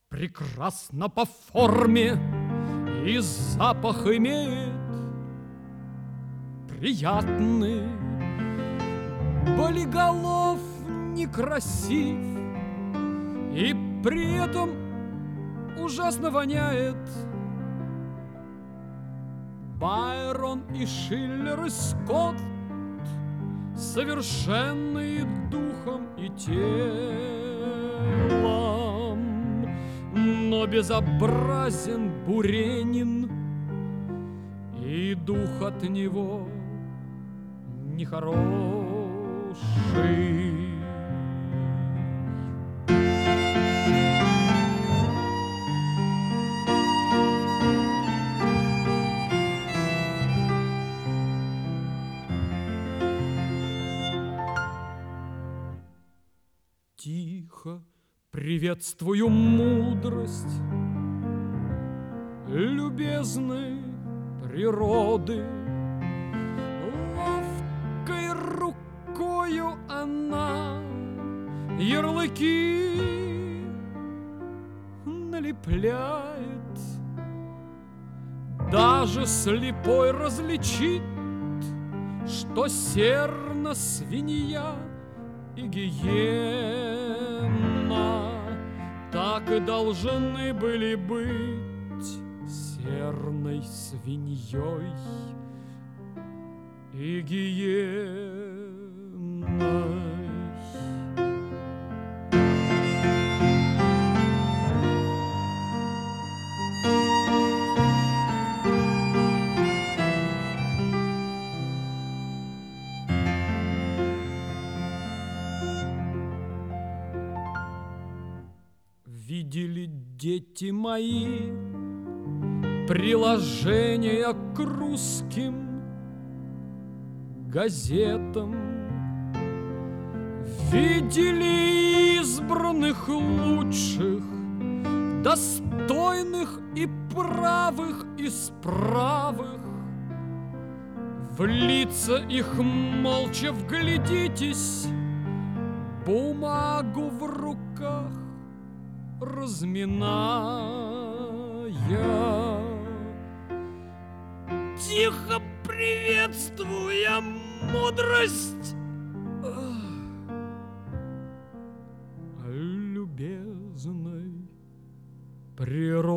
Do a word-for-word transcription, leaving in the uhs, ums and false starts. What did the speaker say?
прекрасно по форме и запах имеет приятный. Болиголов некрасив и при этом ужасно воняет. Байрон и Шиллер и Скотт совершенные духом и телом, но безобразен Буренин, и дух от него нехороший. Тихо приветствую мудрость любезной природы. Ловкой рукою она ярлыки налепляет. Даже слепой различит, что серна свинья и гиена. Так и должны были быть серной свиньей и гиеной. Видели, дети мои, приложения к русским газетам? Видели избранных лучших, достойных и правых из правых? В лица их молча вглядитесь, бумагу в руках разминая. Тихо приветствуя мудрость любезной природы.